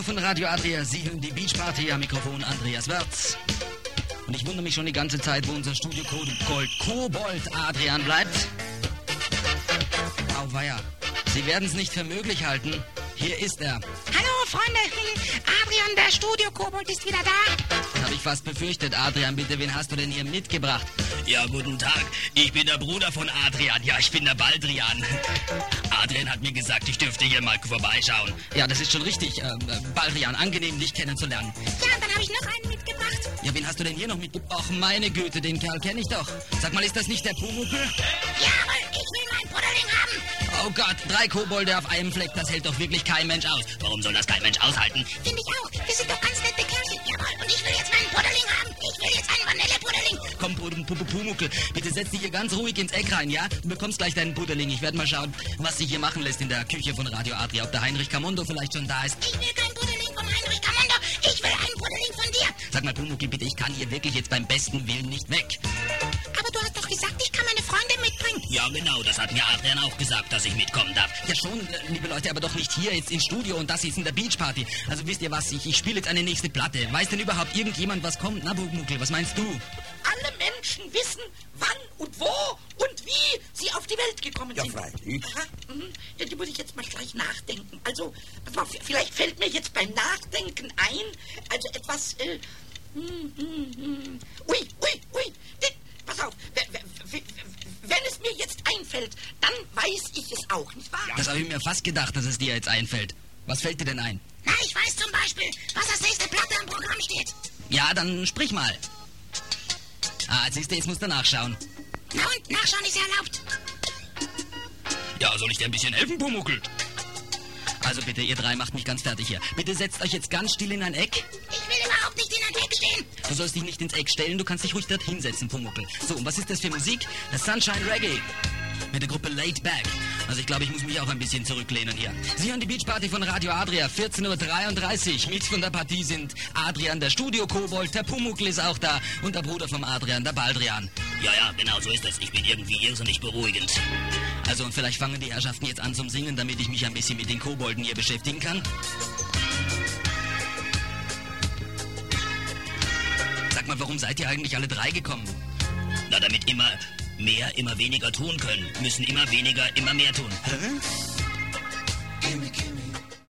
Premiere von Radio Adria. Sie hören die Beach Party, am Mikrofon Andreas Wertz. Und ich wundere mich schon die ganze Zeit, wo unser Studio Kobold Adrian bleibt. Auweia, Sie werden es nicht für möglich halten. Hier ist er. Hallo, Freunde. Adrian, der Studio-Kobold ist wieder da. Das habe ich fast befürchtet. Adrian, bitte, wen hast du denn hier mitgebracht? Ja, guten Tag. Ich bin der Bruder von Adrian. Ja, ich bin der Baldrian. Adrian hat mir gesagt, ich dürfte hier mal vorbeischauen. Ja, das ist schon richtig. Baldrian, angenehm, dich kennenzulernen. Ja, und dann habe ich noch einen mitgebracht. Ja, wen hast du denn hier noch mitgebracht? Ach, meine Güte, den Kerl kenne ich doch. Sag mal, ist das nicht der Pumuckl? Ja, aber ich will meinen Pudding haben. Oh Gott, 3 Kobolde auf einem Fleck, das hält doch wirklich kein Mensch aus. Warum soll das kein Mensch aushalten? Finde ich auch. Wir sind doch ganz nette Kerlchen. Jawohl, und ich will jetzt meinen Pudding haben. Ich will jetzt einen Vanillepudding. Komm, Pumuckl, bitte setz dich hier ganz ruhig ins Eck rein, ja? Du bekommst gleich deinen Pudding. Ich werde mal schauen, was sich hier machen lässt in der Küche von Radio Adria. Ob der Heinrich Kamondo vielleicht schon da ist. Ich will keinen Pudding vom Heinrich Kamondo. Ich will einen Pudding von dir. Sag mal, Pumuckl, bitte, ich kann hier wirklich jetzt beim besten Willen nicht weg. Aber du hast doch gesagt, ich kann meine Freunde mitbringen. Ja, genau, das hat mir Adrian auch gesagt, dass ich mitkommen darf. Ja schon, liebe Leute, aber doch nicht hier jetzt ins Studio und das jetzt in der Beachparty. Also wisst ihr was, ich spiele jetzt eine nächste Platte. Weiß denn überhaupt irgendjemand, was kommt? Na, Pumuckl, was meinst du? Alle Menschen wissen, wann und wo und wie sie auf die Welt gekommen sind. Ja, freilich. Aha, ja, die muss ich jetzt mal gleich nachdenken. Also, vielleicht fällt mir jetzt beim Nachdenken ein, also etwas, Ui, pass auf, wenn es mir jetzt einfällt, dann weiß ich es auch, nicht wahr? Das habe ich mir fast gedacht, dass es dir jetzt einfällt. Was fällt dir denn ein? Na, ich weiß zum Beispiel, was als nächste Platte im Programm steht. Ja, dann sprich mal. Siehst du, jetzt musst du nachschauen. Na und, nachschauen ist ja erlaubt. Ja, soll ich dir ein bisschen helfen, Pumuckl? Also bitte, ihr 3 macht mich ganz fertig hier. Bitte setzt euch jetzt ganz still in ein Eck. Ich will überhaupt nicht in ein Eck stehen. Du sollst dich nicht ins Eck stellen, du kannst dich ruhig dort hinsetzen, Pumuckl. So, und was ist das für Musik? Das Sunshine Reggae. Mit der Gruppe Laid Back. Also ich glaube, ich muss mich auch ein bisschen zurücklehnen hier. Sie hören die Beachparty von Radio Adria, 14:33 Uhr. Mit von der Partie sind Adrian, der Studio-Kobold, der Pumuckl ist auch da und der Bruder vom Adrian, der Baldrian. Ja, genau so ist es. Ich bin irgendwie irrsinnig beruhigend. Also und vielleicht fangen die Herrschaften jetzt an zum Singen, damit ich mich ein bisschen mit den Kobolden hier beschäftigen kann. Sag mal, warum seid ihr eigentlich alle 3 gekommen? Na, damit immer mehr, immer weniger tun können, müssen immer weniger, immer mehr tun. Hä?